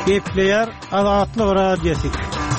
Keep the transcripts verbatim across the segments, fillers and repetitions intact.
Gepleyer Azatlyk Radiosu.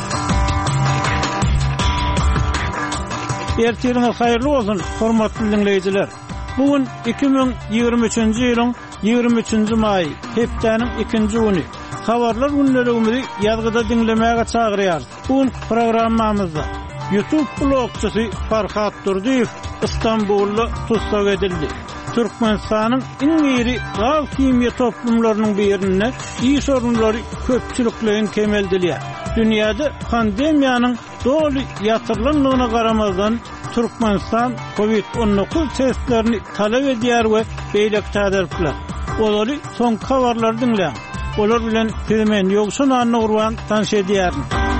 Ertiriniz hayırlı olsun, hormatly dinleyijiler. Bugün iki bin ýygrimi üçinji ýylyň ýygrimi üçinji maý, hepdeniň ikinji güni. Habarlar günlerimizi ýazgyda dinlemäge çagyrýar. Bugün programmamyzda YouTube blogçysy Farhat Durdiýew İstanbulda tutsak edildi. Türkmenistanyň iň iri gal kimya toplumlarynyň birine iş sorunlary köpçüliklerin kemeldilýär. Dünýäde pandemiýanyň doly ýatyrlanmagyna garamazdan Türkmenistan kovid on dokuz testlerini talep edýär we beýlek täderipler. Olary soň habarlar dinleýär. Olar bilen hemen ýogşun anny gurban tanış edýär.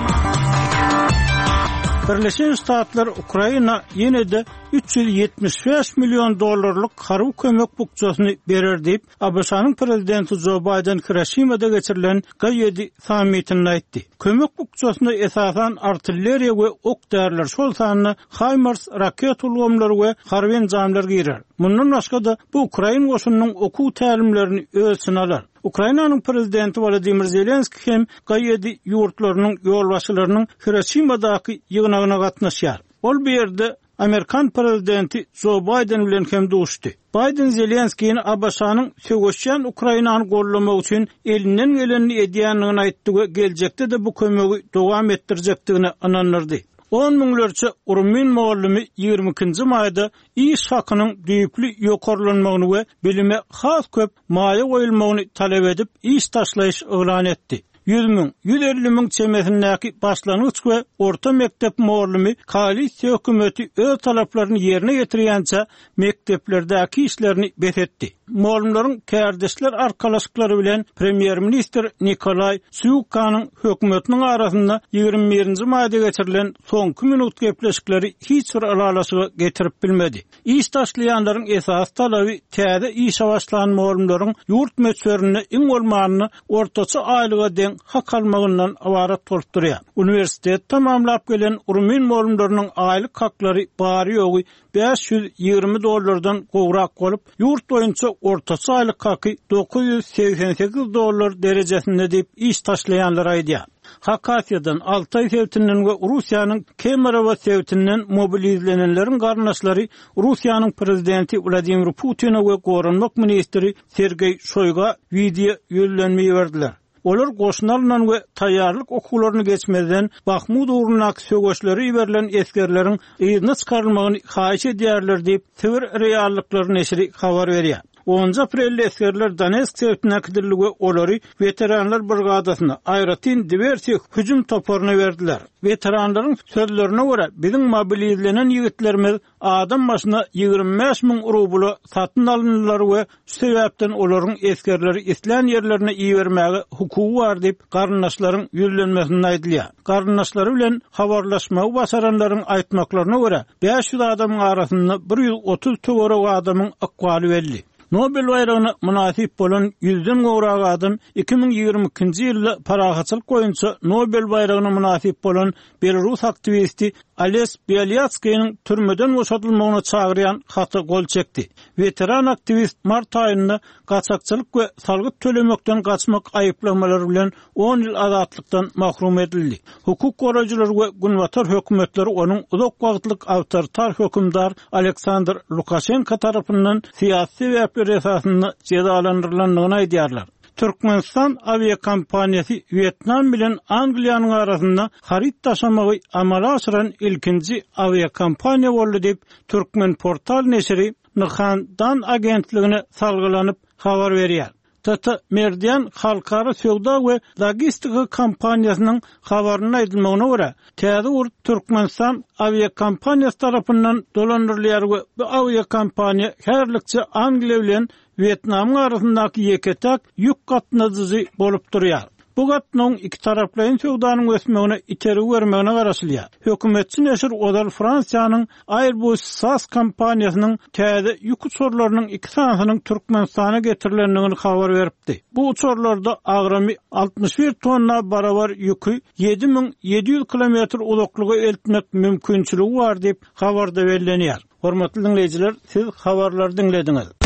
Birleşik Ştatlar Ukraina ýene-de üç yüz ýetmiş beş milyon dollarlyk harby kömek bukçasyny berer diýip A B S-nyň prezidenti Joe Biden Hiroşimada geçirilen G ýedi sammitinde aýtdy. Kömek bukçasyna esasan artilleriýa we ok därler şol sanyny HIMARS raket ulgamlary we harby enjamlar girer. Mundan başga da bu Ukraina goşunynyň okuw tälimlerini ölçüne alar. Ukrainanyň prezidenti Volodymyr Zelenski hem G ýedi ýurtlarynyň ýolbaşçylarynyň Hiroşimadaky ýygnagyna gatnaşýar. Ol bu ýerde Amerikan prezidenti Joe Biden bilen hem duşdy. Biden Zelenskiň A B S-nyň söwüşýän Ukrainany gollamak üçin elinden geleni edýänligini aýtdy we geljekde de bu kömegi dowam etdirjekdigini anandyrdy. on miňlerçe Urmin muallimi ýygrimi ikinji maýda iş hakynyň düýpli ýokarlanmagyny we bilime has köp maýa goýulmagyny talep edip iş taşlaýyş elan etdi. yüz miň, yüz elli miň çemesindäki başlanyç we orta mektep muallimi koalisiýa hökümeti öz talaplaryny ýerine getirýänçe mekteplerdäki işlerini bethetdi. Muallimlaryň kärdeşler arkalaşyklary bilen premier minister Nikolay Syukanyň hökümetiniň arasynda ýygrimi birinji maýda geçirilen soňky minut gepleşikleri hiç bir alalaşyga getirip bilmedi. İş taşlaýanlaryň esas talaby täze iş başlayan muallimlaryň ýurt meçberine iň bolmagyny ortaça aýlyga deň hak almagyndan awarat bolup durýar. Uniwersitet tamamlap gelen Urmin muallimlarynyň aýlyk haklary bary ýogy beş yüz ýygrimi dollardan gowrak bolup, ýurt boýunça ortaça aýlyk haky dokuz yüz seksen sekiz dollar derejesinde diýip iş taşlaýanlar aýdýar. Hakatiýadan Altay Sewtinden we Russiýanyň Kemerovo Sewtinden mobilizlenenleriň garnaşlary Russiýanyň prezidenti Vladimir Putina we Gorunmak ministri Sergey Shoyga video ýölenmeyi berdiler. Olar goşnarynyň we taýýarlyk okuwlaryny geçmeden Bahmut uğrunak söwüşleri ýiberilen eskerleriň ýygyny çykarylmagyny haýyş edýärler diýip Twitter reallyklary neşri habar berýär. onuncu aprelde eskerler Donetsk şehrine gidildi we olary veteranlar brigadasyna aýratyn diversiýa hüjüm toparyny berdiler. Veteranlaryň sözlerine görä biziň mobilizlenen ýigitlerimiz adam başyna ýygrimi beş miň rubla satyn alyndylar we şu sebäpden olaryň eskerleri islan ýerlerine ýibermäge hukugy bar diýip garnaşlaryň ýüzlenmesini aýdylýar. Garnaşlary bilen habarlaşmagy basaranlaryň aýtmaklaryna görä beş yüz adamyň arasynda bir yüz otuz töwerek adamyň akwaly belli. Nobel bayragyna munasip bolan yüzden gowrak adam iki bin ýygrimi ikinji ýylda parahatçylyk boýunça Nobel bayragyna munasip bolan Belarus aktivisti Ales Bialyatskyň türmeden boşatylmagyna çagyrýan haty gol çekdi. Veteran aktivist mart aýynda gaçakçylyk we salgyt tölemekden gaçmak aýyplamalary bilen on ýyl azatlykdan mahrum edildi. Hukuk goraýjylary we günwatar hökümetleri onuň uzak wagtlyk awtoritar hökümdar Aleksandr Lukashenko tarapyndan syýasy sebäpler esasynda cezalandyrylanyny aýdýarlar. Türkmenistan aviakompaniýasy Vietnam bilen Angliýanyň arasynda harit taşamagy amala aşyran ilkinji aviakompaniýa boldy diýip Türkmen portal neşri Nixandan agentligine salgylanyp habar berýär. Tata Merdian Halkara Söwda we Logistika kompaniýasynyň habaryna aýdylmagyna görä, täze urt Türkmenistan aviakompaniýasy tarapyndan dolandyrylýar we bu aviakompaniýa herlikçe Angliýa bilen Vietnam arasyndaky ýeketek ýük gatnaşyjy bolup durýar. Bu gatnaň iki taraplaryň söwdanyň ösmegine iteri bermegine garaşylýar. Hökümetçi neşir odal Fransiýanyň Airbus S A S kompaniýasynyň täze ýük uçurlarynyň iki sanasynyň Türkmenistana getirilendigini habar beripdi. Bu uçurlarda agramy altmış bir tonna barabar ýükü ýedi miň ýedi yüz kilometr uzaklyga eltmek mümkinçiligi bar diýip habarda bellenýär. Hormatly dinleýijiler, siz habarlary dinlediňiz.